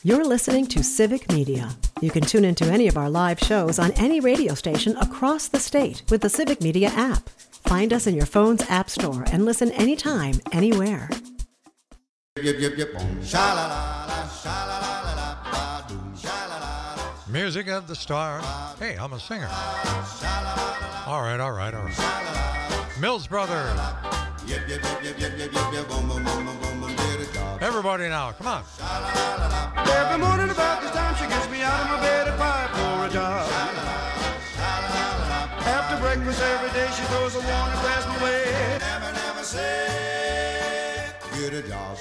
You're listening to Civic Media. You can tune into any of our live shows on any radio station across the state with the Civic Media app. Find us in your phone's app store and listen anytime, anywhere. Music of the star. Hey, I'm a singer. All right. Mills Brothers. Everybody now, come on. Every morning about this time she gets me out of my bed at 5 for a job. After breakfast every day she throws a warning past my way. Never say get a job.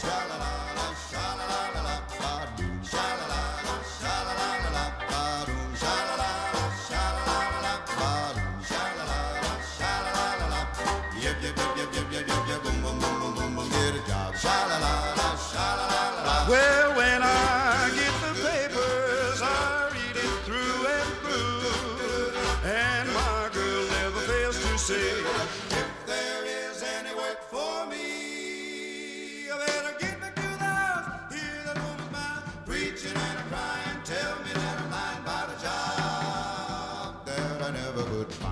Well, when I get the papers, I read it through and through, and my girl never fails to say, if there is any work for me, I better get back to the house, hear that woman's mouth, preaching and a crying, tell me that I'm lying by the job that I never could find.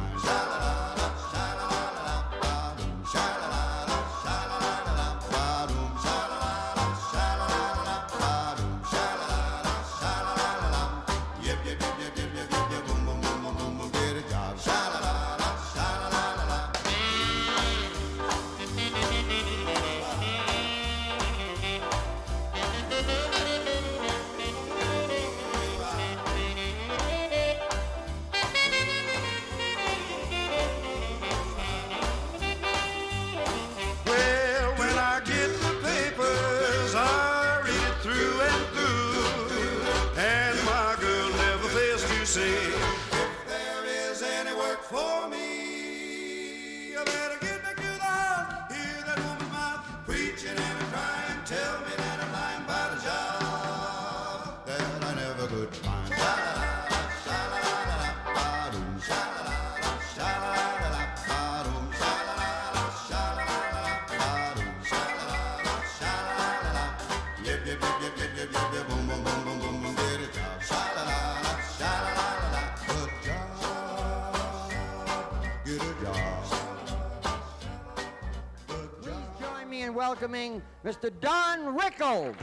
Welcoming Mr. Don Rickles.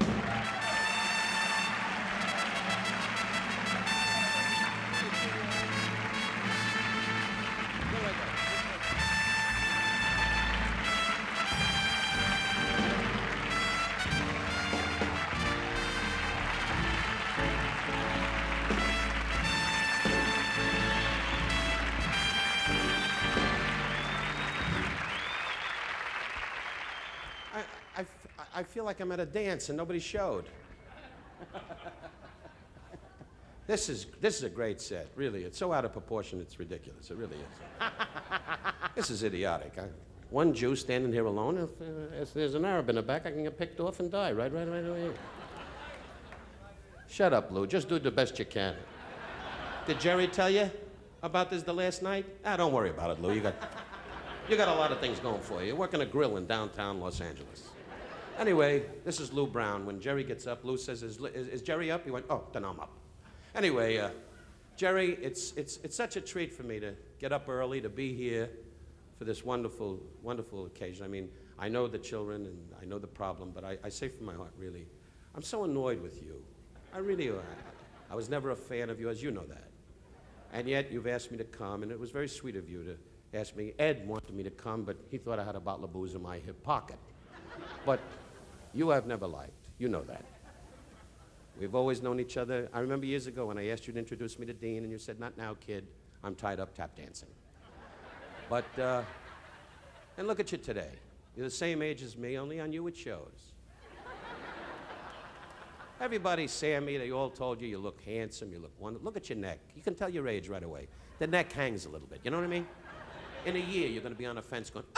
I feel like I'm at a dance and nobody showed. This is a great set, really. It's so out of proportion, it's ridiculous. It really is. This is idiotic. One Jew standing here alone. If there's an Arab in the back, I can get picked off and die. Right away. Shut up, Lou. Just do the best you can. Did Jerry tell you about this the last night? Don't worry about it, Lou. You got a lot of things going for you. You work in a grill in downtown Los Angeles. Anyway, this is Lou Brown. When Jerry gets up, Lou says, is Jerry up? He went, oh, then I'm up. Anyway, Jerry, it's such a treat for me to get up early, to be here for this wonderful, wonderful occasion. I mean, I know the children and I know the problem, but I say from my heart, really, I'm so annoyed with you. I really am. I was never a fan of yours, you know that. And yet you've asked me to come, and it was very sweet of you to ask me. Ed wanted me to come, but he thought I had a bottle of booze in my hip pocket. But you I've never liked. You know that. We've always known each other. I remember years ago when I asked you to introduce me to Dean, and you said, not now, kid. I'm tied up tap dancing. But, and look at you today. You're the same age as me, only on you it shows. Everybody, Sammy, they all told you look handsome, you look wonderful. Look at your neck. You can tell your age right away. The neck hangs a little bit, you know what I mean? In a year, you're going to be on a fence going,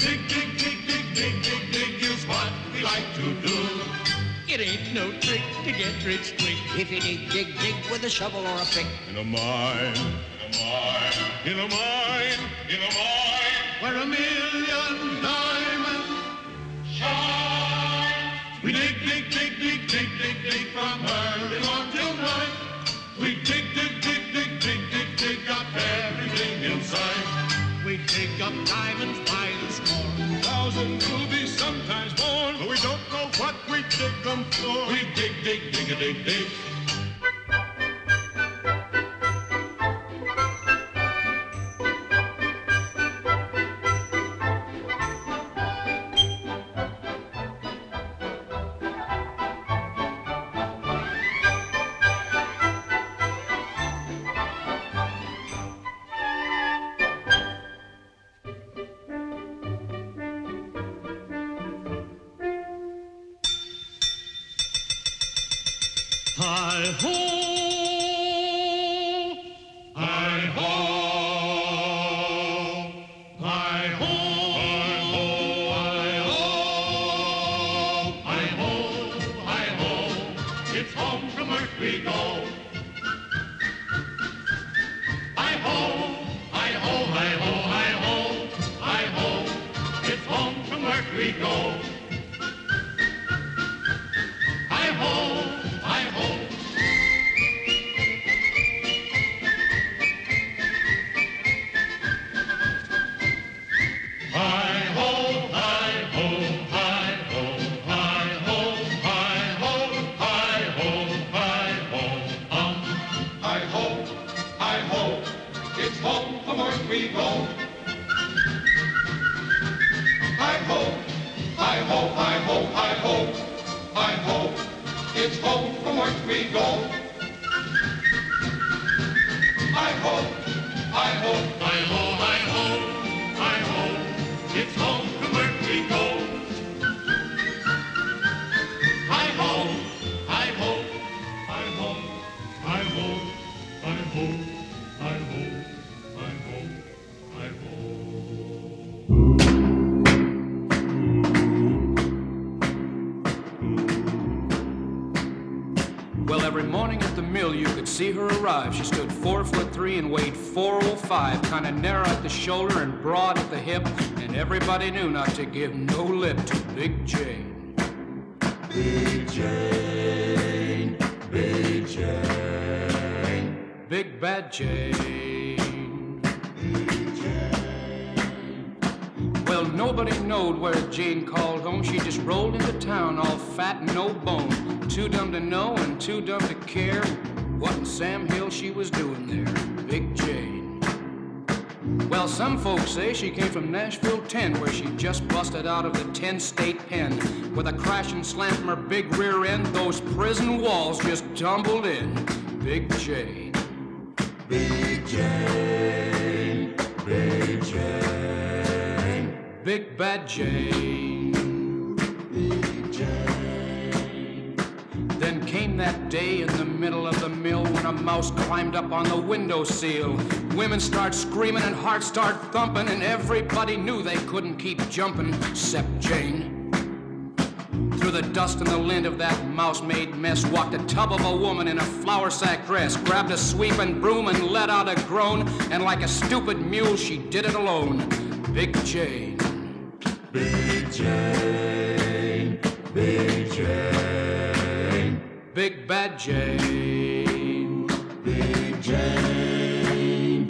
It ain't no trick to get rich quick. If you dig, dig, dig with a shovel or a pick. In a mine, in a mine, in a mine, in a mine, where 1,000,000 diamonds shine. We dig, dig, dig, dig, dig, dig, dig from early morn till night. We dig, dig, dig, dig, dig, dig, dig up everything in sight. We dig up diamonds by the score, 1,000 rubies, sometimes more. But we don't know what we dig them for. We dig, dig, dig, dig, dig. Hi-ho, hi-ho, hi-ho, hi-ho, hi-ho, hi-ho, it's home from work we go. Hi-ho, hi-ho, hi-ho, hi-ho, hi-ho, it's home from work we go. Hi-ho, hi-ho. We go. Hi-ho, hi-ho, hi-ho, hi-ho, hi-ho, it's home from work we go. Hi-ho, hi-ho, hi-ho, hi-ho, hi-ho, it's home from work we go. Hi-ho, hi-ho, hi-ho, hi-ho, hi-ho, hi-ho. Well, every morning at the mill you could see her arrive. She stood 4'3" and weighed 405, kind of narrow at the shoulder and broad at the hip, and everybody knew not to give no lip to Big Jane. Big Jane, Big Jane, Big Bad Jane. Big Jane. Well, nobody knowed where Jane called home. She just rolled into town all fat and no bone. Too dumb to know and too dumb to care what in Sam Hill she was doing there, Big Jane. Well, some folks say she came from Nashville 10, where she just busted out of the 10-state pen. With a crash and slam from her big rear end, those prison walls just tumbled in. Big Jane. Big Jane. Big Jane. Big Bad Jane. Big Jane. Then came that day in the middle of the mill when a mouse climbed up on the windowsill. Women start screaming and hearts start thumping, and everybody knew they couldn't keep jumping, except Jane. Through the dust and the lint of that mouse-made mess walked a tub of a woman in a flour sack dress, grabbed a sweeping broom and let out a groan, and like a stupid mule she did it alone. Big Jane. Big Jane. Big Jane. Big Bad Jane. Big Jane.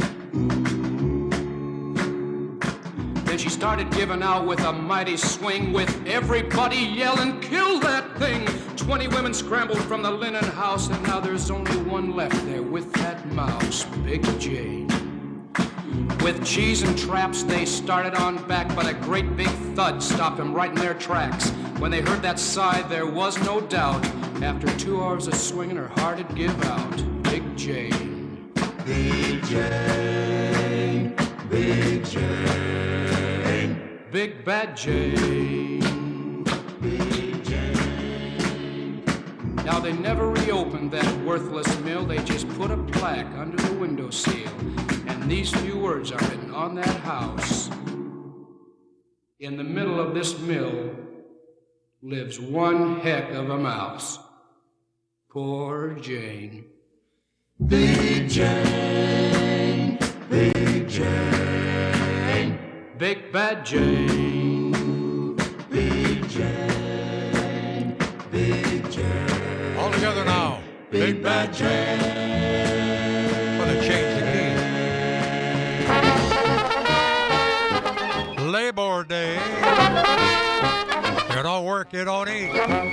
Then she started giving out with a mighty swing, with everybody yelling, "Kill that thing!" 20 women scrambled from the linen house, and now there's only one left there with that mouse, Big Jane. With cheese and traps, they started on back, but a great big thud stopped them right in their tracks. When they heard that sigh, there was no doubt. After 2 hours of swinging, her heart'd give out. Big Jane. Big Jane. Big Jane. Big Bad Jane. Big Jane. Now they never reopened that worthless mill. They just put a plaque under the windowsill. And these few words are written on that house. In the middle of this mill lives one heck of a mouse. Poor Jane. Big Jane, Big Jane, Big bad Jane. Big Jane, Big Jane. All together now. Big bad Jane. Gonna change the key. Labor Day. You don't work, you don't eat.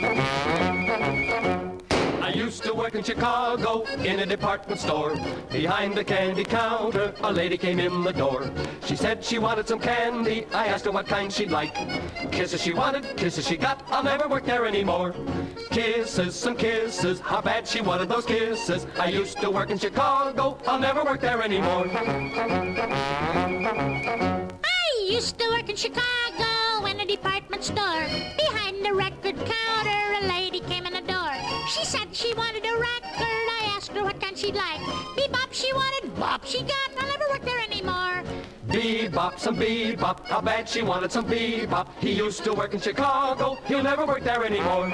I used to work in Chicago in a department store. Behind the candy counter, a lady came in the door. She said she wanted some candy. I asked her what kind she'd like. Kisses she wanted, kisses she got. I'll never work there anymore. Kisses, some kisses. How bad she wanted those kisses. I used to work in Chicago. I'll never work there anymore. I used to work in Chicago in a department store. Behind the record counter, a lady came in the door. She said she wanted a record. I asked her what kind she'd like. Bebop she wanted, bop she got. I'll never work there anymore. Bebop, some bebop. How bad she wanted some bebop. He used to work in Chicago. He'll never work there anymore.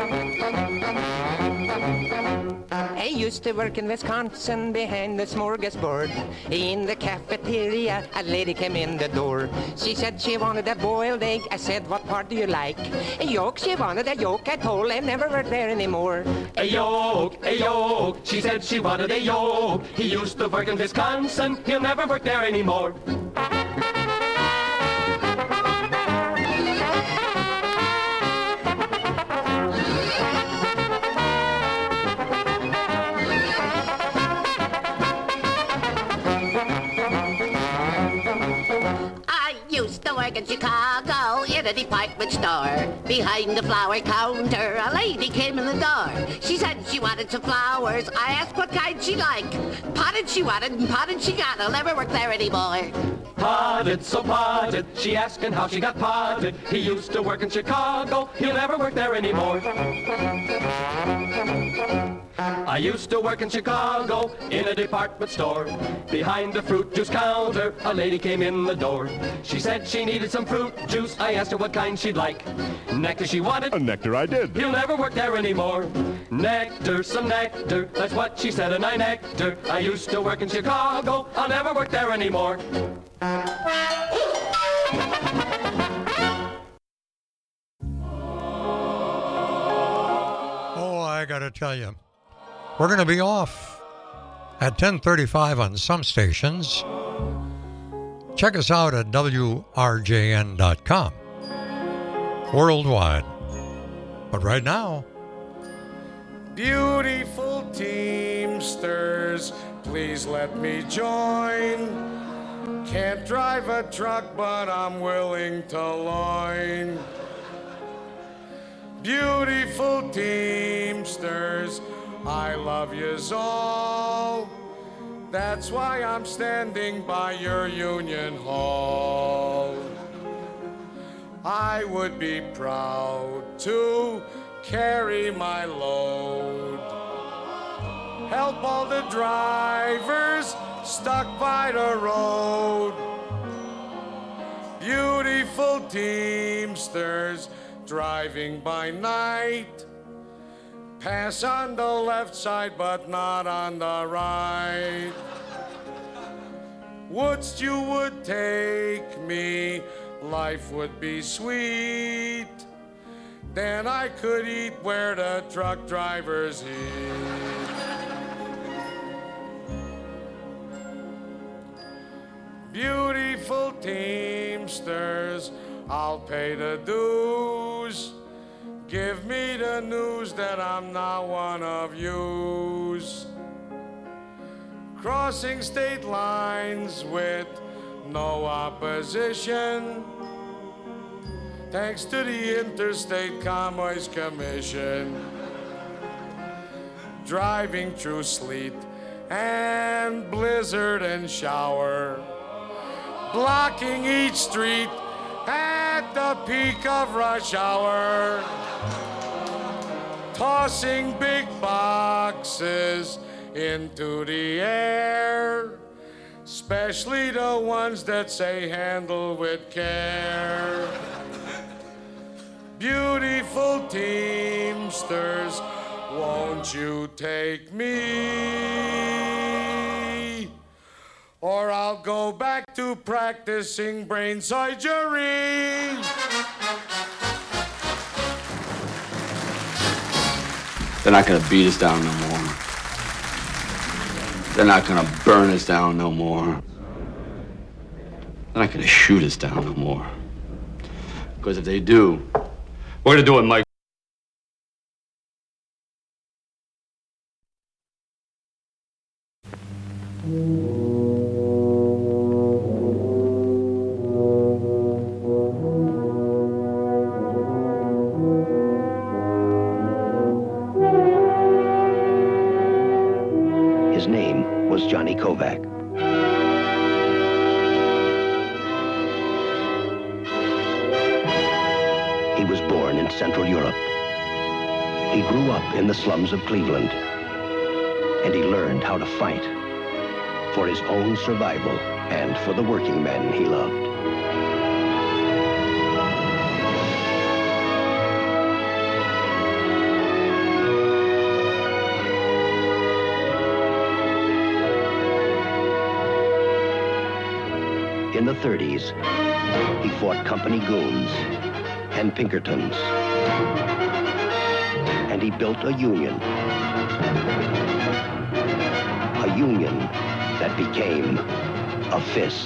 I used to work in Wisconsin behind the smorgasbord. In the cafeteria, a lady came in the door. She said she wanted a boiled egg. I said, what part do you like? A yolk, she wanted a yolk. I told her I never worked there anymore. A yolk, a yolk. She said she wanted a yolk. He used to work in Wisconsin. He'll never work there anymore. Work in Chicago in a department store. Behind the flower counter, a lady came in the door. She said she wanted some flowers. I asked what kind she liked. Potted she wanted and potted she got. I'll never work there anymore. Potted, so potted. She asking how she got potted. He used to work in Chicago. He'll never work there anymore. I used to work in Chicago in a department store. Behind the fruit juice counter, a lady came in the door. She said she needed some fruit juice. I asked her what kind she'd like. Nectar she wanted. A nectar I did. He'll never work there anymore. Nectar, some nectar. That's what she said, and I nectar. I used to work in Chicago. I'll never work there anymore. Oh, I gotta tell you, we're gonna be off at 10:35 on some stations. Check us out at WRJN.com. Worldwide. But right now, beautiful teamsters, please let me join. Can't drive a truck, but I'm willing to loin. Beautiful teamsters, I love yous all. That's why I'm standing by your union hall. I would be proud to carry my load. Help all the drivers stuck by the road. Beautiful teamsters driving by night. Pass on the left side, but not on the right. Wouldst you would take me, life would be sweet. Then I could eat where the truck drivers eat. Beautiful teamsters, I'll pay the dues. Give me the news that I'm not one of yous. Crossing state lines with no opposition, thanks to the Interstate Commerce Commission. Driving through sleet and blizzard and shower, blocking each street at the peak of rush hour. Tossing big boxes into the air, especially the ones that say handle with care. Beautiful teamsters, Won't you take me? Or I'll go back to practicing brain surgery. They're not gonna beat us down no more. They're not gonna burn us down no more. They're not gonna shoot us down no more. Because if they do, we're gonna do it, Mike. His name was Johnny Kovac. He was born in Central Europe. He grew up in the slums of Cleveland, and he learned how to fight for his own survival and for the working men he loved. In the 30s, he fought company goons and Pinkertons, and he built a union that became a fist.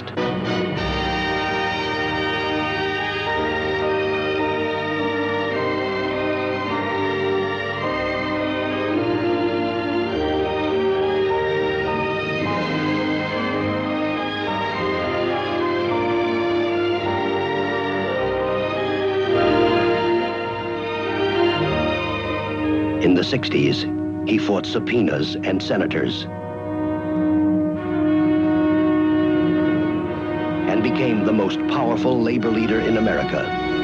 In the 60s, he fought subpoenas and senators and became the most powerful labor leader in America.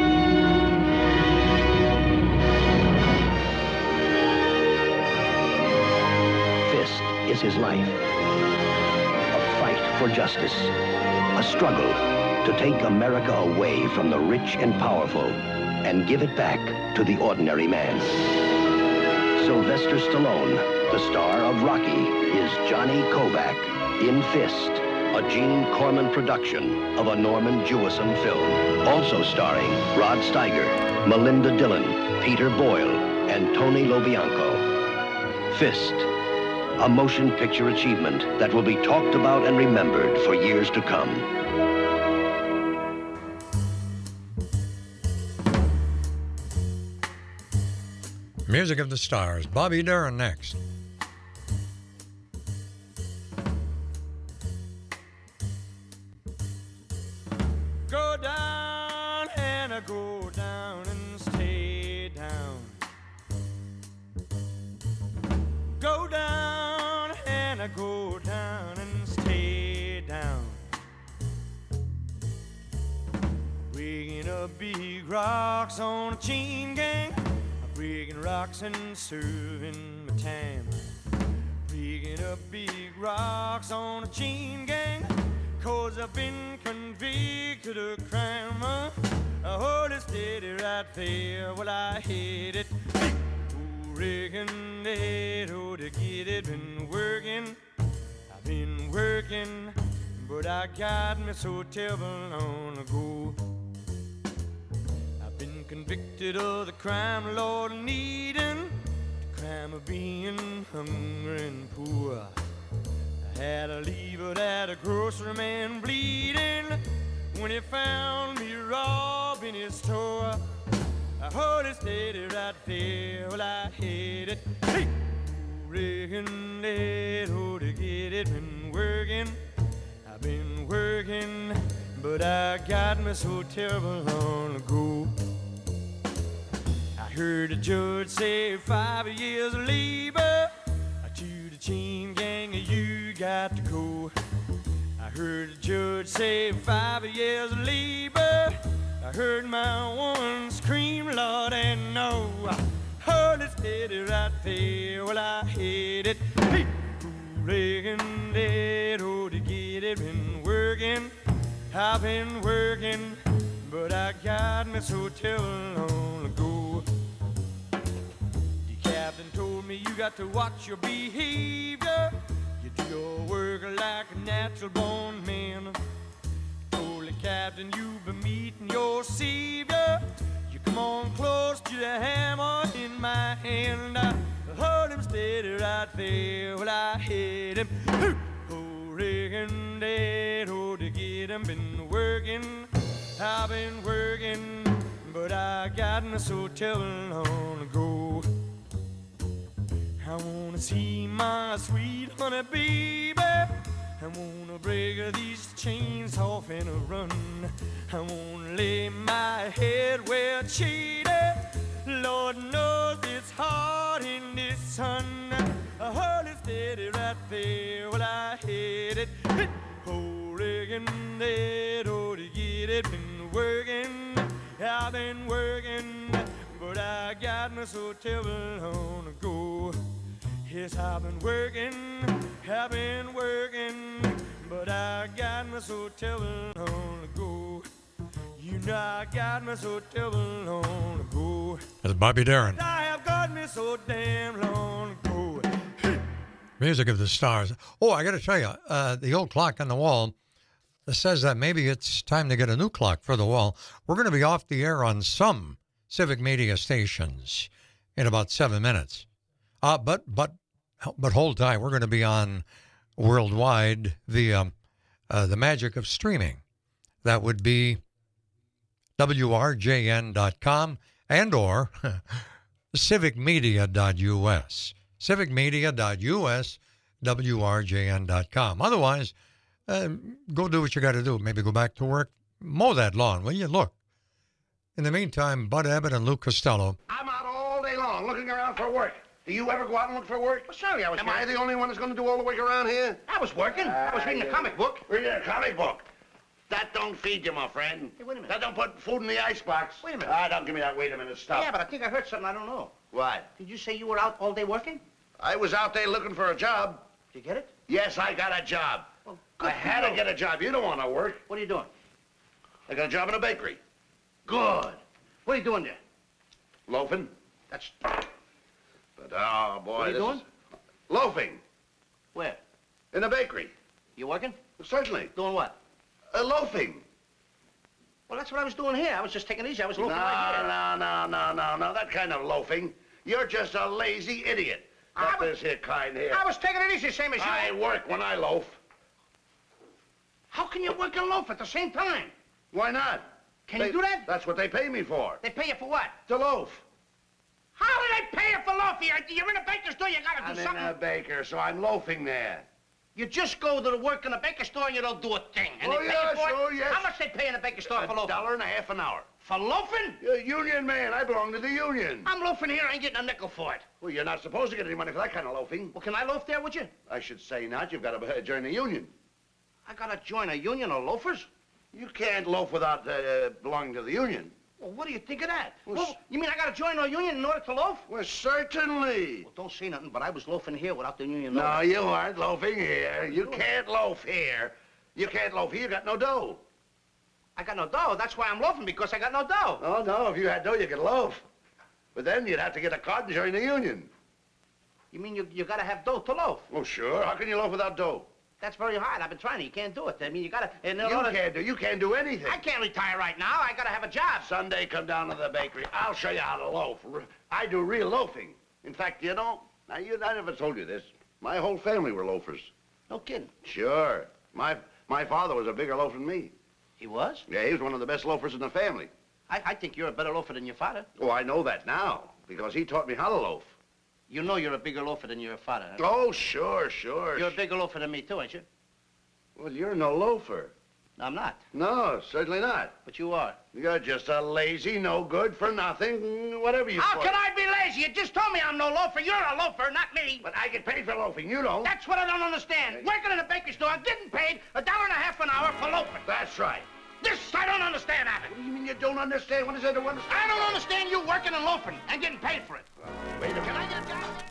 Fist is his life. A fight for justice. A struggle to take America away from the rich and powerful and give it back to the ordinary man. Sylvester Stallone, the star of Rocky, is Johnny Kovac in Fist, a Gene Corman production of a Norman Jewison film. Also starring Rod Steiger, Melinda Dillon, Peter Boyle, and Tony LoBianco. Fist, a motion picture achievement that will be talked about and remembered for years to come. Music of the Stars. Bobby Darin next. Go down, Hannah, go down and stay down. Go down, Hannah, go down and stay down. Rigging up big rocks on a chain gang. Rigging rocks and serving my time. Rigging up big rocks on a chain gang. 'Cause I've been convicted of crime. I hold it steady right there. Well, I hate it. Ooh, rigging it, oh, to get it. Been working, I've been working, but I got me so terrible on the go. Convicted of the crime, Lord, needing the crime of being hungry and poor. I had to leave it at a grocery man bleeding when he found me robbing his store. I hold it steady right there, well, I hate it. Hey! Rigging it, oh, to get it. Been working, I've been working, but I got me so terrible on the go. I heard the judge say 5 years of labor to the chain gang, you got to go. I heard the judge say 5 years of labor. I heard my woman scream, Lord, and no. I heard it steady right there, well, I hate it. Hey, rigging it, oh, to get it. Been working, I've been working, but I got me so terrible on the go. The captain told me you got to watch your behavior. You do your work like a natural born man. Told the captain you've been meeting your savior. You come on close to the hammer in my hand. I hold him steady right there while I hit him. Oh, riggin' dead, oh, to get him. Been working, I've been working, but I got so long ago. I wanna see my sweet honey baby. I wanna break these chains off and run. I wanna lay my head where it's shady. Lord knows it's hard in this sun. I hold it steady right there while I hit it. Oh, riggin' dead, oh, to get it. Been working, I've been working, but I got me so terrible long ago. Yes, I've been working, but I got me so terrible long ago. You know I got me so terrible long ago. That's Bobby Darin. I have got me so damn long ago. Music of the Stars. Oh, I got to tell you, the old clock on the wall says that maybe it's time to get a new clock for the wall. We're going to be off the air on some Civic Media stations in about 7 minutes. But hold tight. We're going to be on worldwide via the magic of streaming. That would be WRJN.com and or civicmedia.us. Civicmedia.us, WRJN.com. Otherwise, go do what you got to do. Maybe go back to work. Mow that lawn, will you? Look. In the meantime, Bud Abbott and Lou Costello. I'm out all day long looking around for work. Do you ever go out and look for work? Well, sorry, I was. Am I the only one that's going to do all the work around here? I was working. I was reading a comic book. Reading a comic book? That don't feed you, my friend. Hey, wait a minute. That don't put food in the icebox. Wait a minute. Don't give me that wait a minute stuff. Yeah, but I think I heard something I don't know. What? Did you say you were out all day working? I was out there looking for a job. Did you get it? Yes, I got a job. Well, I had to get a job. You don't want to work. What are you doing? I got a job in a bakery. Good. What are you doing there? Loafing. That's... But, oh, boy, What are you doing? Loafing. Where? In a bakery. You working? Certainly. Doing what? Loafing. Well, that's what I was doing here. I was just taking it easy. I was loafing right here. No. That kind of loafing. You're just a lazy idiot. Not this here kind here. I was taking it easy, same as you. I work when I loaf. How can you work and loaf at the same time? Why not? Can you do that? That's what they pay me for. They pay you for what? To loaf. How do they pay you for loafing? You're in a baker's store. You gotta do something. I'm in a baker, so I'm loafing there. You just go to work in a baker store and you don't do a thing. And Oh, they pay yeah, you for sure, it? yes. How much they pay in a baker store for loafing? $1.50 an hour. For loafing? You're a union man. I belong to the union. I'm loafing here. I ain't getting a nickel for it. Well, you're not supposed to get any money for that kind of loafing. Well, can I loaf there, would you? I should say not. You've got to join the union. I gotta join a union of loafers? You can't loaf without belonging to the union. Well, what do you think of that? Well, you mean I gotta join a union in order to loaf? Well, certainly. Well, don't say nothing, but I was loafing here without the union No, knowing. you aren't loafing here. You can't loaf here. You can't loaf here. You got no dough. I got no dough. That's why I'm loafing, because I got no dough. Oh, no. If you had dough, you could loaf. But then you'd have to get a card and join the union. You mean you gotta have dough to loaf? Oh, sure. How can you loaf without dough? That's very hard. I've been trying to. You can't do it. I mean, you gotta... You can't do anything. I can't retire right now. I gotta have a job. Sunday, come down to the bakery. I'll show you how to loaf. I do real loafing. In fact, you know, I never told you this. My whole family were loafers. No kidding. Sure. My father was a bigger loafer than me. He was? Yeah, he was one of the best loafers in the family. I think you're a better loafer than your father. Oh, I know that now, because he taught me how to loaf. You know you're a bigger loafer than your father, huh? Oh, sure. You're a bigger loafer than me, too, ain't you? Well, you're no loafer. I'm not. No, certainly not. But you are. You're just a lazy, no good for nothing, whatever you How call can it. I be lazy? You just told me I'm no loafer. You're a loafer, not me. But I get paid for loafing. You don't. That's what I don't understand. Working in a bakery store, getting paid $1.50 an hour for loafing. That's right. This I don't understand, Abbott. What do you mean you don't understand? What is there to understand? I don't understand you working and loafing and getting paid for it. Wait a minute. Can I get a job there?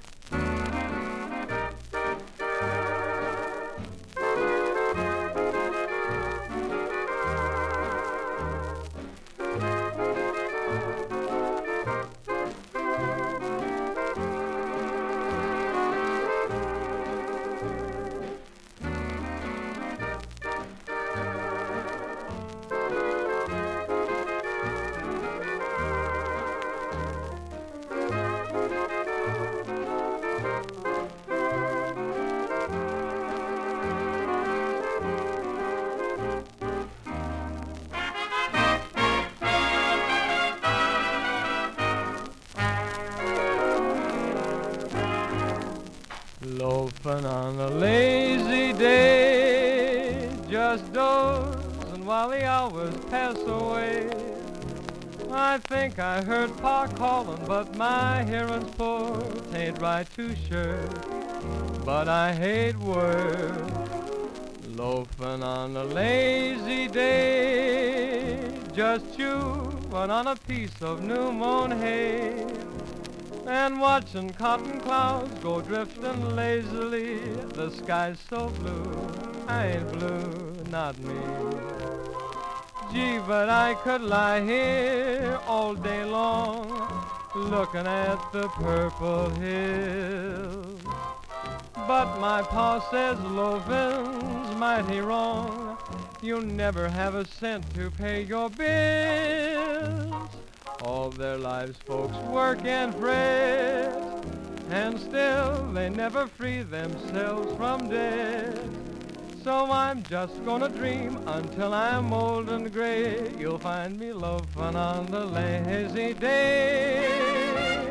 Loafing on a lazy day, just dozing while the hours pass away. I think I heard Pa calling, but my hearing's poor. Tain't right too sure, but I hate work. Loafing on a lazy day, just chewing on a piece of new mown hay, and watching cotton clouds go drifting lazily. The sky's so blue, I ain't blue, not me. Gee, but I could lie here all day long, looking at the purple hills. But my pa says loafing's mighty wrong. You'll never have a cent to pay your bills. All their lives folks work and fret, and still they never free themselves from debt. So I'm just gonna dream until I'm old and gray. You'll find me loafing on the lazy day.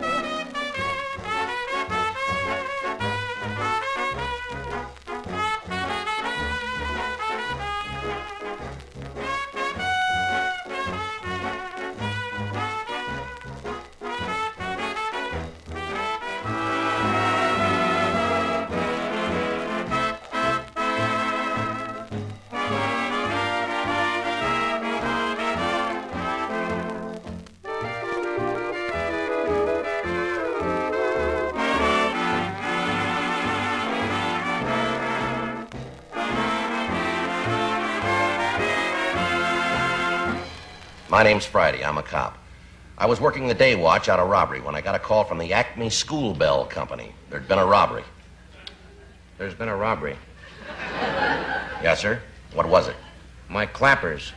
My name's Friday. I'm a cop. I was working the day watch out of robbery when I got a call from the Acme School Bell Company. There'd been a robbery. There's been a robbery. Yes, sir? What was it? My clappers.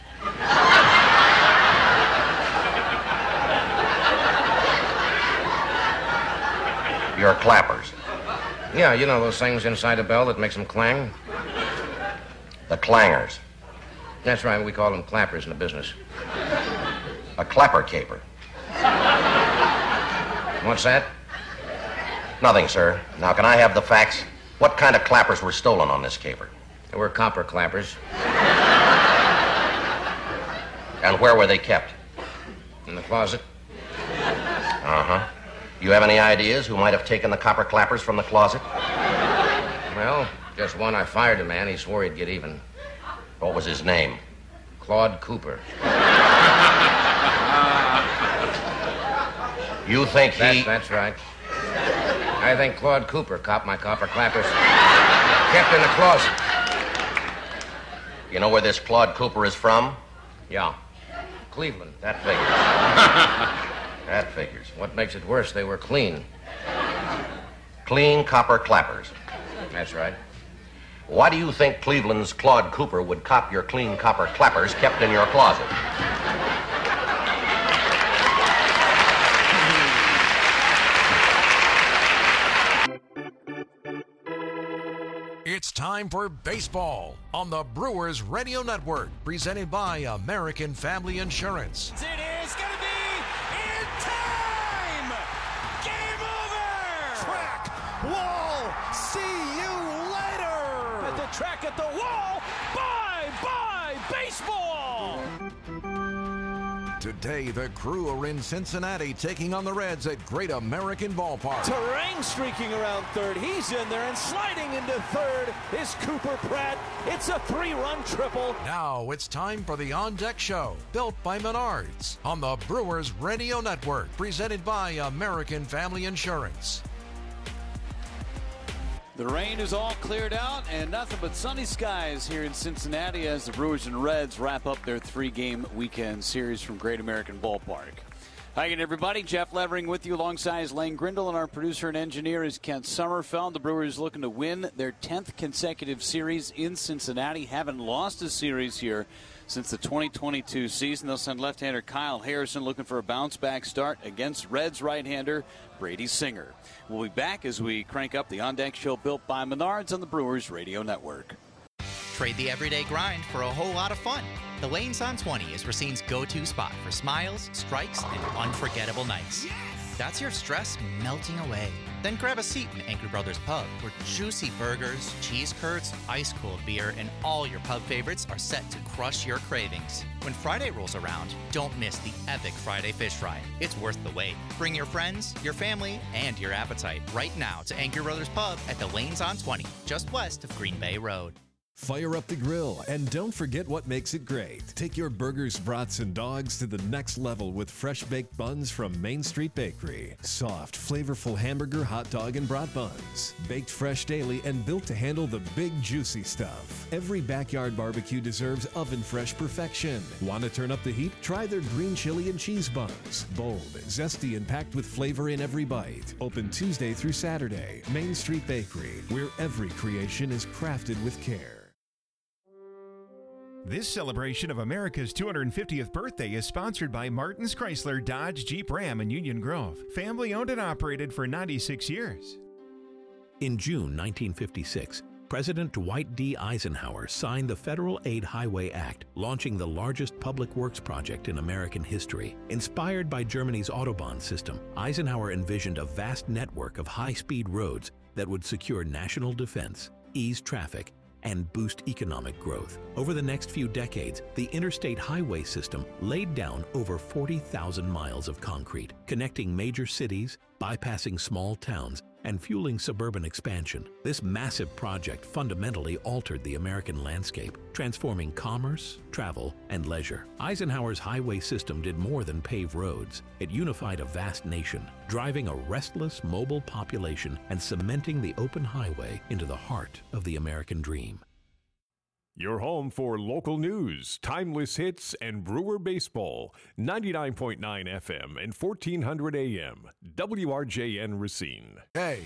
Your clappers? Yeah, you know those things inside a bell that makes them clang? The clangers. That's right, we call them clappers in the business. A clapper caper. What's that? Nothing, sir. Now, can I have the facts? What kind of clappers were stolen on this caper? They were copper clappers. And where were they kept? In the closet. Uh-huh. You have any ideas who might have taken the copper clappers from the closet? Well, just one. I fired a man. He swore he'd get even. What was his name? Claude Cooper. You think he... That's right. I think Claude Cooper copped my copper clappers. Kept in the closet. You know where this Claude Cooper is from? Yeah. Cleveland. That figures. That figures. What makes it worse, they were clean. Clean copper clappers. That's right. Why do you think Cleveland's Claude Cooper would cop your clean copper clappers kept in your closet? It's time for baseball on the Brewers Radio Network, presented by American Family Insurance. It is going to be in time! Game over! Track, wall, see you later! At the track, at the wall, bye-bye baseball! Today, the Crew are in Cincinnati taking on the Reds at Great American Ballpark. Terang streaking around third. He's in there and sliding into third is Cooper Pratt. It's a 3-run triple. Now it's time for the On Deck Show, built by Menards, on the Brewers Radio Network, presented by American Family Insurance. The rain is all cleared out and nothing but sunny skies here in Cincinnati as the Brewers and Reds wrap up their 3-game weekend series from Great American Ballpark. Hi again, everybody. Jeff Levering with you alongside Lane Grindle, and our producer and engineer is Kent Sommerfeld. The Brewers looking to win their 10th consecutive series in Cincinnati. Haven't lost a series here since the 2022 season. They'll send left-hander Kyle Harrison looking for a bounce-back start against Reds right-hander Brady Singer. We'll be back as we crank up the On Deck Show built by Menards on the Brewers Radio Network. Trade the everyday grind for a whole lot of fun. The Lanes on 20 is Racine's go-to spot for smiles, strikes, and unforgettable nights. That's your stress melting away. Then grab a seat in Angry Brothers Pub, where juicy burgers, cheese curds, ice-cold beer, and all your pub favorites are set to crush your cravings. When Friday rolls around, don't miss the epic Friday fish fry. It's worth the wait. Bring your friends, your family, and your appetite right now to Angry Brothers Pub at the Lanes on 20, just west of Green Bay Road. Fire up the grill and don't forget what makes it great. Take your burgers, brats, and dogs to the next level with fresh baked buns from Main Street Bakery. Soft, flavorful hamburger, hot dog, and brat buns. Baked fresh daily and built to handle the big juicy stuff. Every backyard barbecue deserves oven fresh perfection. Want to turn up the heat? Try their green chili and cheese buns. Bold, zesty, and packed with flavor in every bite. Open Tuesday through Saturday. Main Street Bakery, where every creation is crafted with care. This celebration of America's 250th birthday is sponsored by Martin's Chrysler, Dodge, Jeep, Ram in Union Grove. Family owned and operated for 96 years. In June 1956, President Dwight D. Eisenhower signed the Federal Aid Highway Act, launching the largest public works project in American history. Inspired by Germany's Autobahn system, Eisenhower envisioned a vast network of high-speed roads that would secure national defense, ease traffic, and boost economic growth. Over the next few decades, the interstate highway system laid down over 40,000 miles of concrete, connecting major cities, bypassing small towns, and fueling suburban expansion. This massive project fundamentally altered the American landscape, transforming commerce, travel, and leisure. Eisenhower's highway system did more than pave roads. It unified a vast nation, driving a restless, mobile population and cementing the open highway into the heart of the American dream. Your home for local news, timeless hits, and Brewer baseball. 99.9 FM and 1400 AM. WRJN Racine. Hey.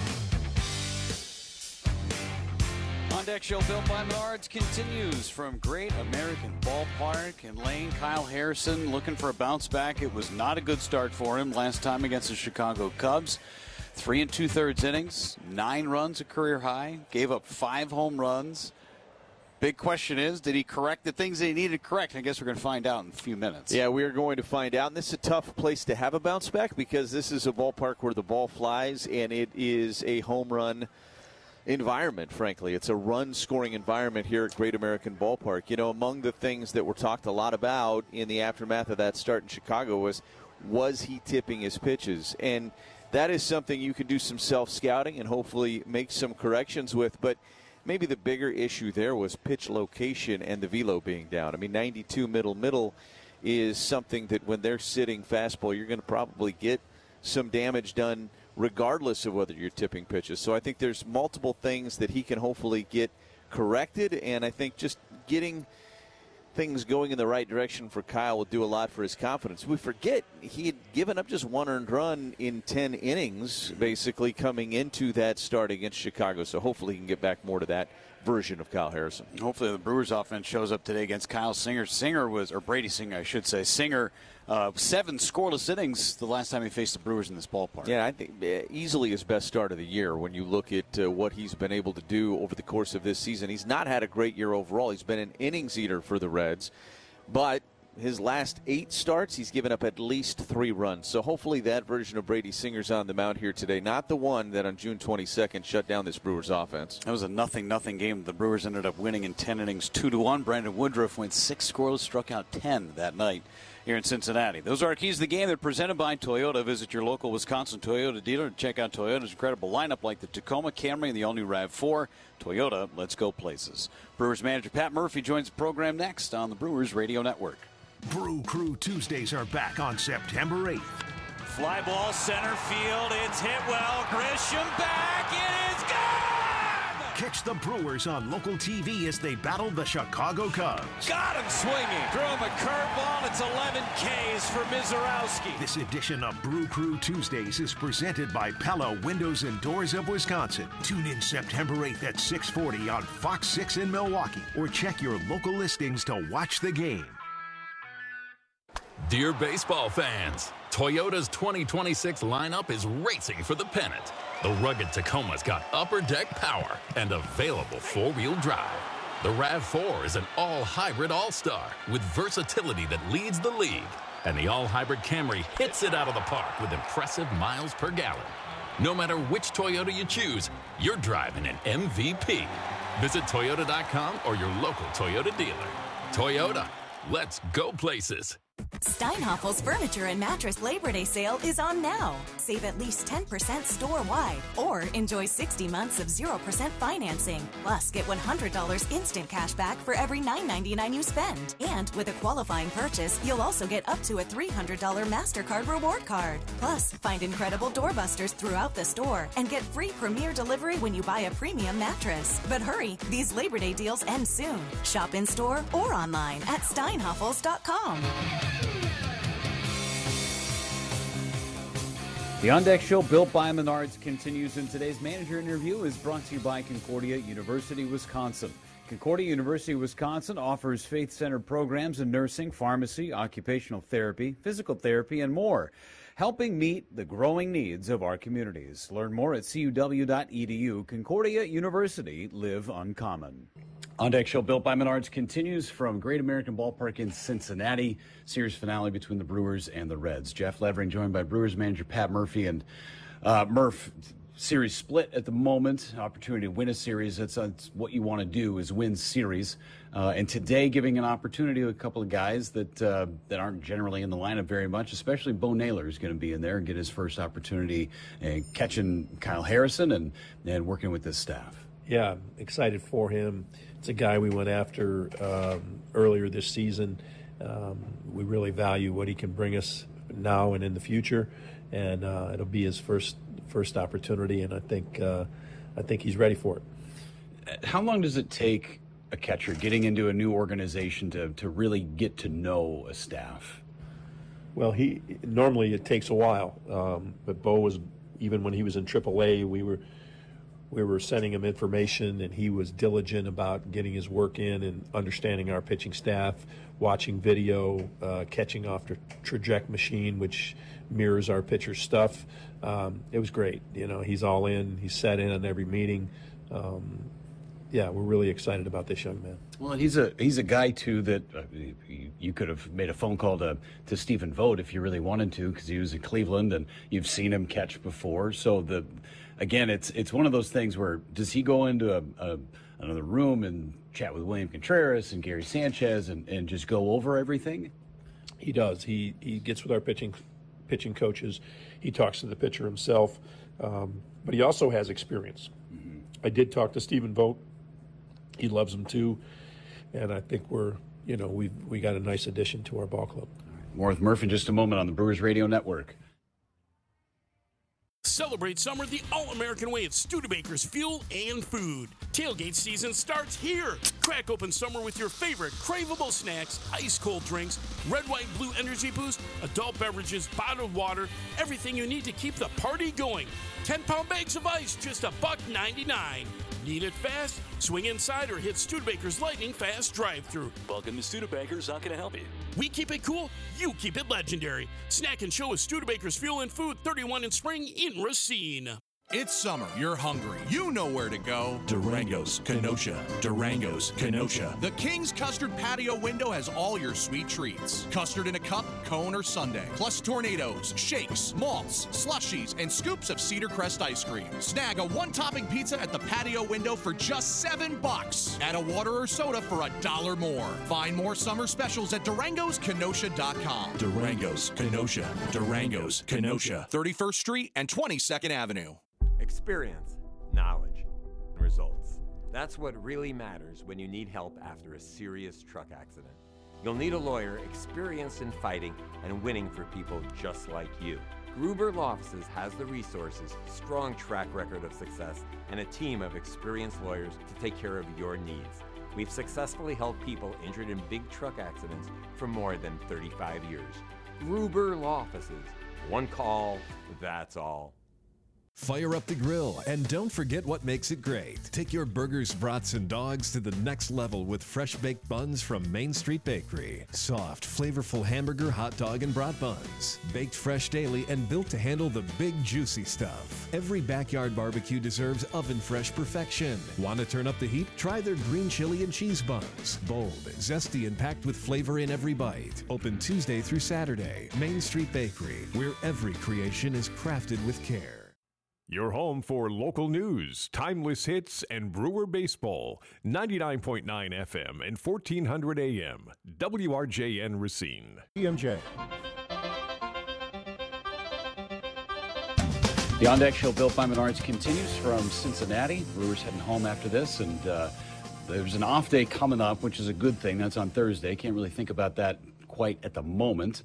On Deck Show built by Menards continues from Great American Ballpark in Lane. Kyle Harrison looking for a bounce back. It was not a good start for him last time against the Chicago Cubs. 3 2/3 innings, 9 runs, a career high, gave up 5 home runs. Big question is, did he correct the things that he needed to correct? I guess we're going to find out in a few minutes. Yeah, we are going to find out. And this is a tough place to have a bounce back because this is a ballpark where the ball flies, and it is a home run environment, frankly. It's a run-scoring environment here at Great American Ballpark. You know, among the things that were talked a lot about in the aftermath of that start in Chicago was he tipping his pitches? And that is something you can do some self-scouting and hopefully make some corrections with. But maybe the bigger issue there was pitch location and the velo being down. I mean, 92 middle is something that when they're sitting fastball, you're going to probably get some damage done regardless of whether you're tipping pitches. So I think there's multiple things that he can hopefully get corrected, and I think just getting things going in the right direction for Kyle will do a lot for his confidence. We forget he had given up just 1 earned run in 10 innings, basically coming into that start against Chicago. So hopefully he can get back more to that version of Kyle Harrison. Hopefully the Brewers offense shows up today against Kyle Singer. Brady Singer, I should say. Singer, 7 scoreless innings the last time he faced the Brewers in this ballpark. Yeah, I think easily his best start of the year when you look at what he's been able to do over the course of this season. He's not had a great year overall. He's been an innings eater for the Reds, but his last 8 starts, he's given up at least 3 runs. So hopefully that version of Brady Singer's on the mound here today, not the one that on June 22nd shut down this Brewers offense. That was a 0-0 game. The Brewers ended up winning in 10 innings, 2-1. Brandon Woodruff went 6 scoreless, struck out 10 that night here in Cincinnati. Those are our keys to the game. They're presented by Toyota. Visit your local Wisconsin Toyota dealer to check out Toyota's incredible lineup like the Tacoma, Camry, and the all-new RAV4. Toyota, let's go places. Brewers manager Pat Murphy joins the program next on the Brewers Radio Network. Brew Crew Tuesdays are back on September 8th. Fly ball center field. It's hit well. Grisham back. It is gone! Catch the Brewers on local TV as they battle the Chicago Cubs. Got him swinging. Threw him a curveball. It's 11 Ks for Mizorowski. This edition of Brew Crew Tuesdays is presented by Pella Windows and Doors of Wisconsin. Tune in September 8th at 6:40 on Fox 6 in Milwaukee, or check your local listings to watch the game. Dear baseball fans, Toyota's 2026 lineup is racing for the pennant. The rugged Tacoma's got upper deck power and available 4-wheel drive. The RAV4 is an all-hybrid all-star with versatility that leads the league. And the all-hybrid Camry hits it out of the park with impressive miles per gallon. No matter which Toyota you choose, you're driving an MVP. Visit Toyota.com or your local Toyota dealer. Toyota, let's go places. Steinhaffel's Furniture and Mattress Labor Day sale is on now. Save at least 10% store-wide or enjoy 60 months of 0% financing. Plus, get $100 instant cash back for every $9.99 you spend. And with a qualifying purchase, you'll also get up to a $300 MasterCard reward card. Plus, find incredible doorbusters throughout the store and get free Premier delivery when you buy a premium mattress. But hurry, these Labor Day deals end soon. Shop in-store or online at steinhaffels.com. The On Deck Show, built by Menards, continues, and today's manager interview is brought to you by Concordia University, Wisconsin. Concordia University, Wisconsin offers faith-centered programs in nursing, pharmacy, occupational therapy, physical therapy, and more, helping meet the growing needs of our communities. Learn more at cuw.edu. Concordia University, live uncommon. On Deck Show, built by Menards, continues from Great American Ballpark in Cincinnati. Series finale between the Brewers and the Reds. Jeff Levering joined by Brewers manager Pat Murphy. And Murph, series split at the moment. Opportunity to win a series. That's what you want to do, is win series. And today, giving an opportunity to a couple of guys that aren't generally in the lineup very much, especially Bo Naylor is going to be in there and get his first opportunity catching Kyle Harrison and working with this staff. Yeah, excited for him. It's a guy we went after earlier this season. We really value what he can bring us now and in the future, and it'll be his first opportunity, and I think he's ready for it. How long does it take a catcher getting into a new organization to really get to know a staff? Well, normally it takes a while, but Bo was, even when he was in AAA, we were sending him information, and he was diligent about getting his work in and understanding our pitching staff, watching video, catching off the trajectory machine, which mirrors our pitcher's stuff. It was great. He's all in. He's sat in on every meeting. Yeah, we're really excited about this young man. Well, and he's a guy, too, that you could have made a phone call to Stephen Vogt if you really wanted to, because he was in Cleveland, and you've seen him catch before. So, again, it's one of those things where, does he go into another room and chat with William Contreras and Gary Sanchez and just go over everything? He does. He gets with our pitching coaches. He talks to the pitcher himself, but he also has experience. Mm-hmm. I did talk to Stephen Vogt. He loves him too, and I think we got a nice addition to our ball club. More with Murph in just a moment on the Brewers Radio Network. Celebrate summer the all-American way at Studebaker's Fuel and Food. Tailgate season starts here. Crack open summer with your favorite craveable snacks, ice-cold drinks, red, white, blue energy boost, adult beverages, bottled water, everything you need to keep the party going. 10-pound bags of ice, just $1.99. Need it fast? Swing inside or hit Studebaker's lightning fast drive-thru. Welcome to Studebaker's. How can I help you? We keep it cool, you keep it legendary. Snack and show with Studebaker's Fuel and Food, 31 in Spring in Racine. It's summer. You're hungry. You know where to go. Durango's Kenosha. Durango's Kenosha. The King's Custard Patio Window has all your sweet treats. Custard in a cup, cone, or sundae. Plus tornadoes, shakes, malts, slushies, and scoops of Cedar Crest ice cream. Snag a one-topping pizza at the patio window for just $7. Add a water or soda for $1 more. Find more summer specials at DurangosKenosha.com. Durango's Kenosha. Durango's Kenosha. 31st Street and 22nd Avenue. Experience, knowledge, and results. That's what really matters when you need help after a serious truck accident. You'll need a lawyer experienced in fighting and winning for people just like you. Gruber Law Offices has the resources, strong track record of success, and a team of experienced lawyers to take care of your needs. We've successfully helped people injured in big truck accidents for more than 35 years. Gruber Law Offices. One call, that's all. Fire up the grill, and don't forget what makes it great. Take your burgers, brats, and dogs to the next level with fresh baked buns from Main Street Bakery. Soft, flavorful hamburger, hot dog, and brat buns. Baked fresh daily and built to handle the big, juicy stuff. Every backyard barbecue deserves oven-fresh perfection. Want to turn up the heat? Try their green chili and cheese buns. Bold, zesty, and packed with flavor in every bite. Open Tuesday through Saturday. Main Street Bakery, where every creation is crafted with care. Your home for local news, timeless hits, and Brewer baseball. 99.9 FM and 1400 AM. WRJN Racine. BMJ. The On Deck Show, built by Menards, continues from Cincinnati. Brewers heading home after this, and there's an off day coming up, which is a good thing. That's on Thursday. Can't really think about that quite at the moment.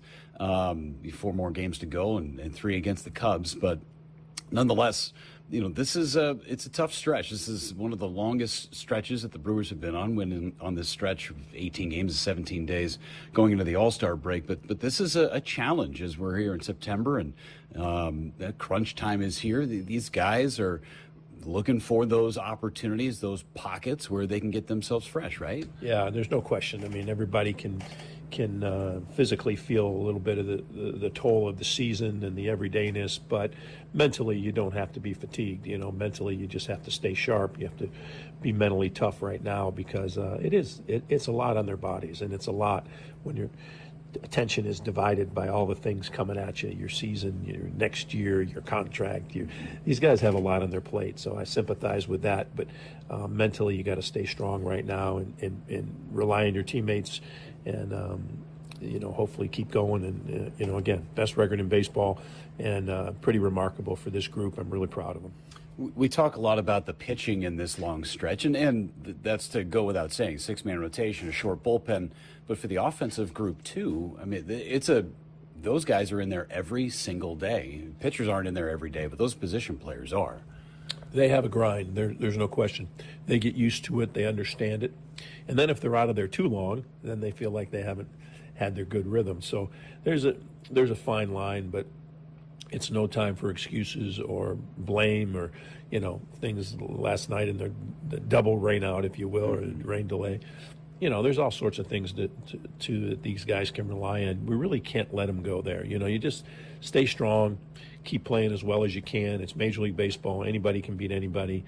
4 more games to go, and 3 against the Cubs, but nonetheless, this is it's a tough stretch. This is one of the longest stretches that the Brewers have been on, when on this stretch of 18 games, 17 days going into the All-Star break. But this is a challenge as we're here in September, and that crunch time is here. These guys are looking for those opportunities, those pockets where they can get themselves fresh, right? Yeah, there's no question. I mean, everybody can physically feel a little bit of the toll of the season and the everydayness, but mentally you don't have to be fatigued. Mentally you just have to stay sharp. You have to be mentally tough right now, because it's a lot on their bodies, and it's a lot when your attention is divided by all the things coming at you, your season, your next year, your contract. These guys have a lot on their plate, so I sympathize with that, but mentally you got to stay strong right now and rely on your teammates, and hopefully keep going. And again, best record in baseball, and pretty remarkable for this group. I'm really proud of them. We talk a lot about the pitching in this long stretch, and that's to go without saying. 6-man rotation, a short bullpen, but for the offensive group too, I mean, those guys are in there every single day. Pitchers aren't in there every day, but those position players are. They have a grind. There's no question. They get used to it. They understand it. And then if they're out of there too long, then they feel like they haven't had their good rhythm. So there's a fine line, but it's no time for excuses or blame or, things last night in the double rain out, if you will, or rain delay. There's all sorts of things that these guys can rely on. We really can't let them go there. You just stay strong, keep playing as well as you can. It's Major League Baseball. Anybody can beat anybody.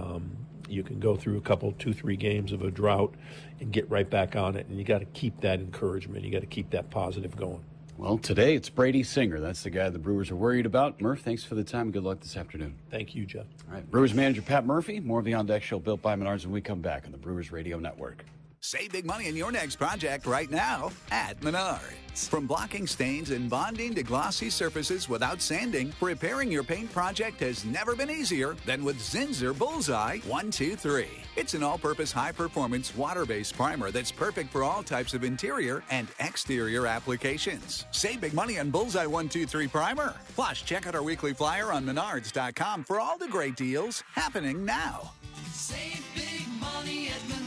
You can go through a couple, 2-3 games of a drought and get right back on it. And you got to keep that encouragement. You got to keep that positive going. Well, today it's Brady Singer. That's the guy the Brewers are worried about. Murph, thanks for the time. Good luck this afternoon. Thank you, Jeff. All right, Brewers manager Pat Murphy. More of the On Deck Show, built by Menards, when we come back on the Brewers Radio Network. Save big money on your next project right now at Menards. From blocking stains and bonding to glossy surfaces without sanding, repairing your paint project has never been easier than with Zinsser Bullseye 123. It's an all-purpose high-performance water-based primer that's perfect for all types of interior and exterior applications. Save big money on Bullseye 123 primer. Plus, check out our weekly flyer on Menards.com for all the great deals happening now. Save big money at Menards.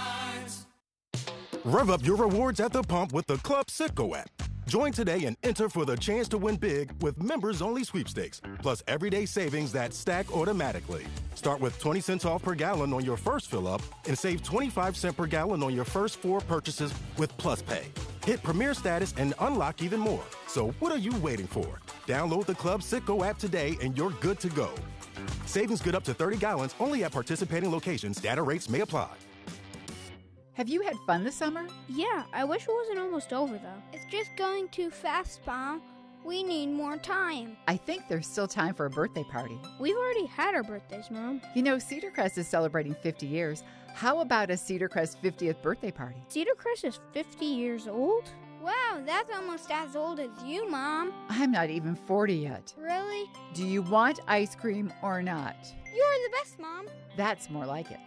Rev up your rewards at the pump with the Club Citgo app. Join today and enter for the chance to win big with members-only sweepstakes, plus everyday savings that stack automatically. Start with 20 cents off per gallon on your first fill-up and save 25 cents per gallon on your first 4 purchases with Plus Pay. Hit Premier status and unlock even more. So what are you waiting for? Download the Club Citgo app today and you're good to go. Savings good up to 30 gallons only at participating locations. Data rates may apply. Have you had fun this summer? Yeah, I wish it wasn't almost over, though. It's just going too fast, Mom. We need more time. I think there's still time for a birthday party. We've already had our birthdays, Mom. Cedar Crest is celebrating 50 years. How about a Cedar Crest 50th birthday party? Cedar Crest is 50 years old? Wow, that's almost as old as you, Mom. I'm not even 40 yet. Really? Do you want ice cream or not? You're the best, Mom. That's more like it.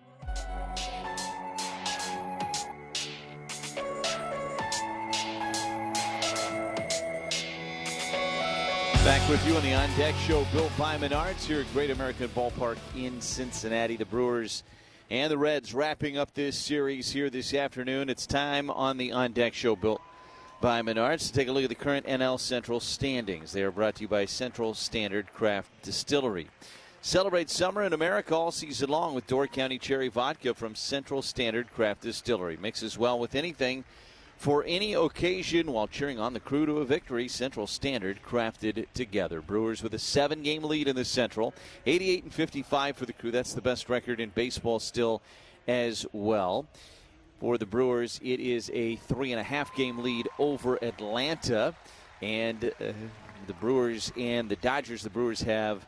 Back with you on the On Deck Show, built by Menards here at Great American Ballpark in Cincinnati. The Brewers and the Reds wrapping up this series here this afternoon. It's time on the On Deck Show, built by Menards, to take a look at the current NL Central standings. They are brought to you by Central Standard Craft Distillery. Celebrate summer in America all season long with Door County Cherry Vodka from Central Standard Craft Distillery. Mixes well with anything for any occasion while cheering on the crew to a victory. Central Standard, crafted together. Brewers with a 7-game lead in the Central. 88-55 for the crew. That's the best record in baseball still as well. For the Brewers, it is a 3.5-game lead over Atlanta. And the Brewers and the Dodgers, the Brewers have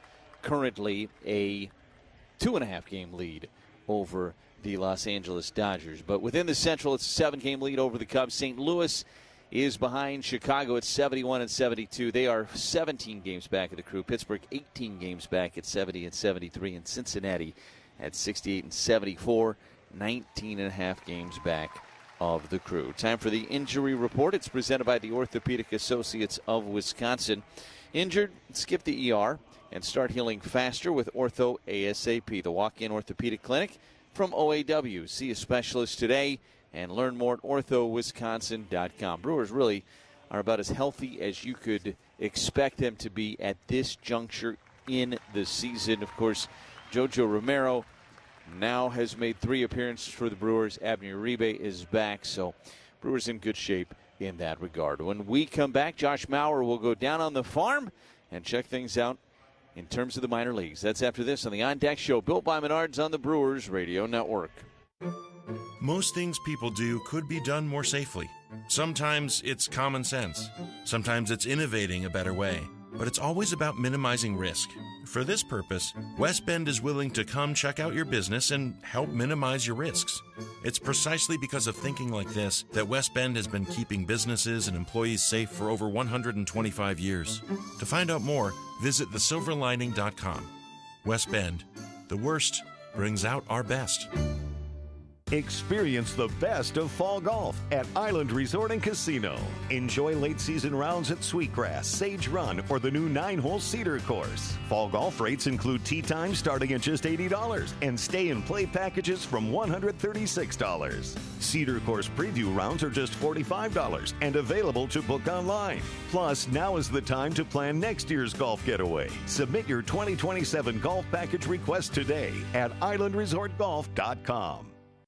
currently a 2.5-game lead over the Los Angeles Dodgers. But within the Central, it's a 7-game lead over the Cubs. St. Louis is behind Chicago at 71 and 72. They are 17 games back of the Crew. Pittsburgh 18 games back at 70 and 73. And Cincinnati at 68 and 74, 19.5 games back of the Crew. Time for the injury report. It's presented by the Orthopedic Associates of Wisconsin. Injured? Skip the ER and start healing faster with Ortho ASAP, the walk-in orthopedic clinic from OAW. See a specialist today and learn more at orthowisconsin.com. Brewers really are about as healthy as you could expect them to be at this juncture in the season. Of course, Jojo Romero now has made 3 appearances for the Brewers. Abner Uribe is back, so Brewers in good shape in that regard. When we come back, Josh Mauer will go down on the farm and check things out in terms of the minor leagues. That's after this on the On Deck Show, built by Menards on the Brewers Radio Network. Most things people do could be done more safely. Sometimes it's common sense. Sometimes it's innovating a better way. But it's always about minimizing risk. For this purpose, West Bend is willing to come check out your business and help minimize your risks. It's precisely because of thinking like this that West Bend has been keeping businesses and employees safe for over 125 years. To find out more, visit thesilverlining.com. West Bend, the worst brings out our best. Experience the best of fall golf at Island Resort and Casino. Enjoy late season rounds at Sweetgrass, Sage Run, or the new 9-hole Cedar course. Fall golf rates include tee time starting at just $80 and stay and play packages from $136. Cedar course preview rounds are just $45 and available to book online. Plus, now is the time to plan next year's golf getaway. Submit your 2027 golf package request today at islandresortgolf.com.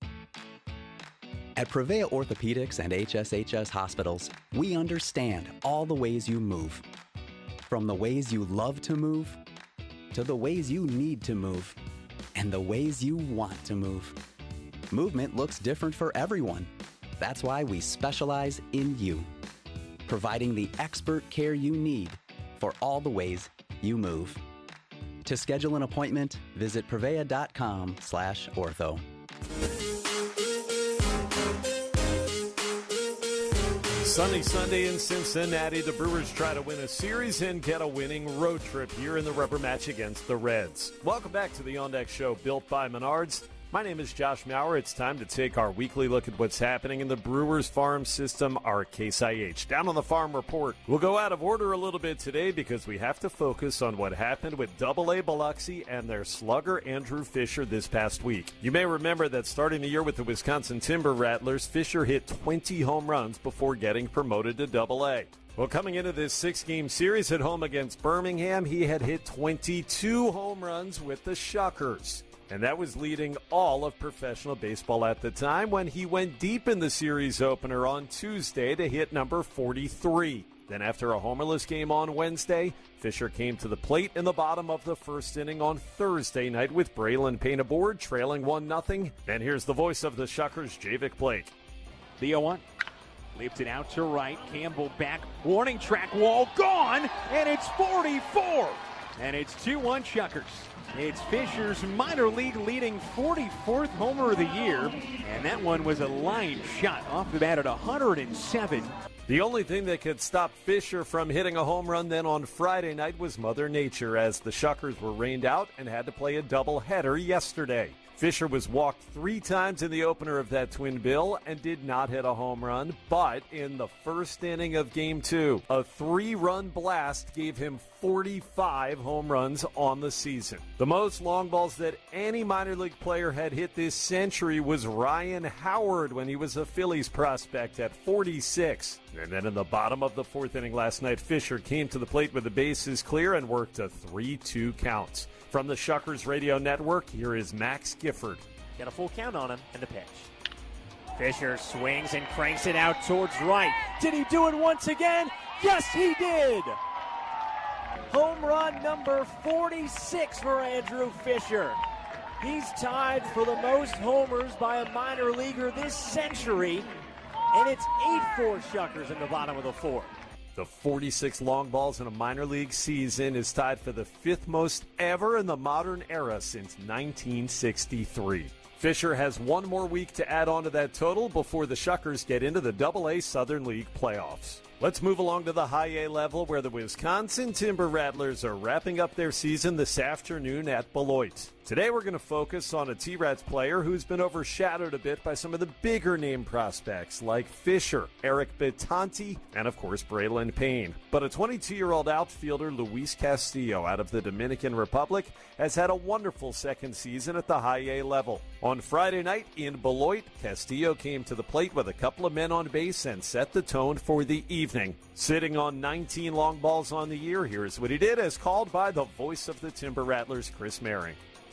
At Prevea Orthopedics and HSHS Hospitals, we understand all the ways you move. From the ways you love to move, to the ways you need to move, and the ways you want to move. Movement looks different for everyone. That's why we specialize in you, providing the expert care you need for all the ways you move. To schedule an appointment, visit prevea.com/ortho. Sunny Sunday in Cincinnati. The Brewers try to win a series and get a winning road trip here in the rubber match against the Reds. Welcome back to the On Deck Show, built by Menards. My name is Josh Mauer. It's time to take our weekly look at what's happening in the Brewers farm system, our Case IH. Down on the farm report, we'll go out of order a little bit today because we have to focus on what happened with AA Biloxi and their slugger Andrew Fisher this past week. You may remember that starting the year with the Wisconsin Timber Rattlers, Fisher hit 20 home runs before getting promoted to AA. Well, coming into this 6-game series at home against Birmingham, he had hit 22 home runs with the Shuckers. And that was leading all of professional baseball at the time when he went deep in the series opener on Tuesday to hit number 43. Then after a homerless game on Wednesday, Fisher came to the plate in the bottom of the first inning on Thursday night with Braylon Payne aboard, trailing 1-0. Then here's the voice of the Shuckers, Javik Blake. The 0-1. Leaps it out to right. Campbell back. Warning track wall gone. And it's 44. And it's 2-1 Shuckers. It's Fisher's minor league leading 44th homer of the year. And that one was a line shot off the bat at 107. The only thing that could stop Fisher from hitting a home run then on Friday night was Mother Nature, as the Shuckers were rained out and had to play a doubleheader yesterday. Fisher was walked 3 times in the opener of that twin bill and did not hit a home run, but in the first inning of Game 2, a 3-run blast gave him 45 home runs on the season. The most long balls that any minor league player had hit this century was Ryan Howard when he was a Phillies prospect at 46. And then in the bottom of the 4th inning last night, Fisher came to the plate with the bases clear and worked a 3-2 count. From the Shuckers Radio Network, here is Max Gifford. Got a full count on him and the pitch. Fisher swings and cranks it out towards right. Did he do it once again? Yes, he did! Home run number 46 for Andrew Fisher. He's tied for the most homers by a minor leaguer this century, and it's 8-4 Shuckers in the bottom of the 4th. The 46 long balls in a minor league season is tied for the 5th most ever in the modern era since 1963. Fisher has one more week to add on to that total before the Shuckers get into the AA Southern League playoffs. Let's move along to the high A level where the Wisconsin Timber Rattlers are wrapping up their season this afternoon at Beloit. Today we're going to focus on a T-Rats player who's been overshadowed a bit by some of the bigger name prospects like Fisher, Eric Betanti, and of course Braylon Payne. But a 22-year-old outfielder, Luis Castillo, out of the Dominican Republic, has had a wonderful second season at the high A level. On Friday night in Beloit, Castillo came to the plate with a couple of men on base and set the tone for the evening. Sitting on 19 long balls on the year, here's what he did as called by the voice of the Timber Rattlers, Chris Merring.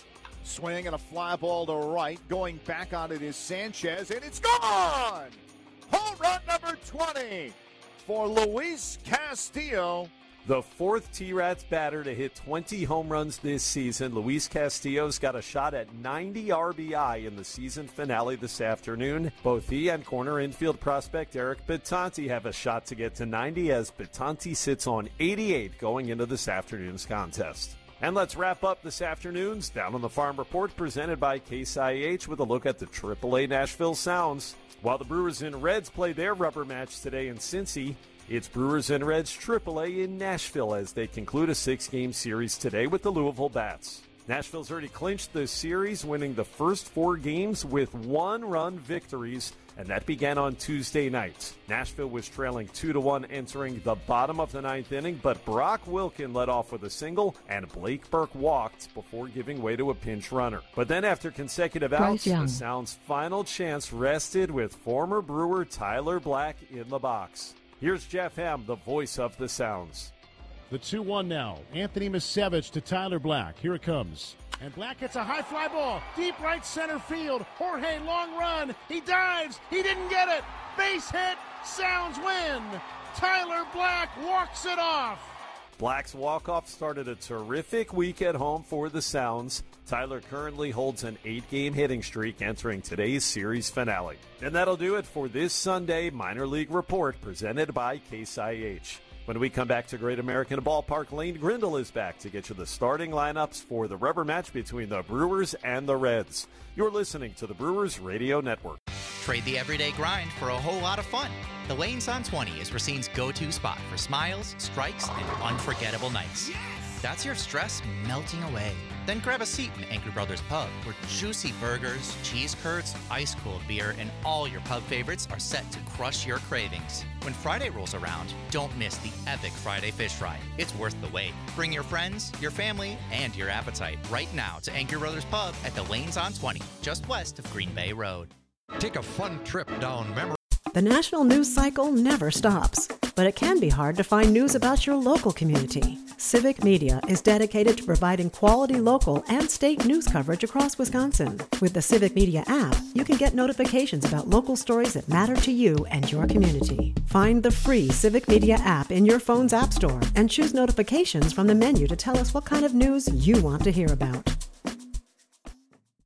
Swing and a fly ball to right. Going back on it is Sanchez, and it's gone! Home run number 20 for Luis Castillo. The 4th T-Rats batter to hit 20 home runs this season. Luis Castillo's got a shot at 90 RBI in the season finale this afternoon. Both he and corner infield prospect Eric Betanti have a shot to get to 90 as Betanti sits on 88 going into this afternoon's contest. And let's wrap up this afternoon's Down on the Farm Report presented by Case IH with a look at the AAA Nashville Sounds. While the Brewers and Reds play their rubber match today in Cincy, it's Brewers and Reds AAA in Nashville as they conclude a 6-game series today with the Louisville Bats. Nashville's already clinched the series, winning the first 4 games with 1-run victories, and that began on Tuesday night. Nashville was trailing 2-1 entering the bottom of the 9th inning, but Brock Wilken led off with a single, and Blake Burke walked before giving way to a pinch runner. But then after consecutive outs, the Sound's final chance rested with former Brewer Tyler Black in the box. Here's Jeff Hem, the voice of the Sounds. The 2-1 now. Anthony Misevich to Tyler Black. Here it comes. And Black hits a high fly ball. Deep right center field. Jorge, long run. He dives. He didn't get it. Base hit. Sounds win. Tyler Black walks it off. Black's walk-off started a terrific week at home for the Sounds. Tyler currently holds an 8-game hitting streak entering today's series finale. And that'll do it for this Sunday Minor League Report presented by Case IH. When we come back to Great American Ballpark, Lane Grindle is back to get you the starting lineups for the rubber match between the Brewers and the Reds. You're listening to the Brewers Radio Network. Trade the everyday grind for a whole lot of fun. The Lanes on 20 is Racine's go-to spot for smiles, strikes, and unforgettable nights. That's your stress melting away. Then grab a seat in Angry Brothers Pub, where juicy burgers, cheese curds, ice-cold beer, and all your pub favorites are set to crush your cravings. When Friday rolls around, don't miss the epic Friday fish fry. It's worth the wait. Bring your friends, your family, and your appetite right now to Angry Brothers Pub at the Lanes on 20, just west of Green Bay Road. Take a fun trip down memory. The national news cycle never stops, but it can be hard to find news about your local community. Civic Media is dedicated to providing quality local and state news coverage across Wisconsin. With the Civic Media app, you can get notifications about local stories that matter to you and your community. Find the free Civic Media app in your phone's app store and choose notifications from the menu to tell us what kind of news you want to hear about.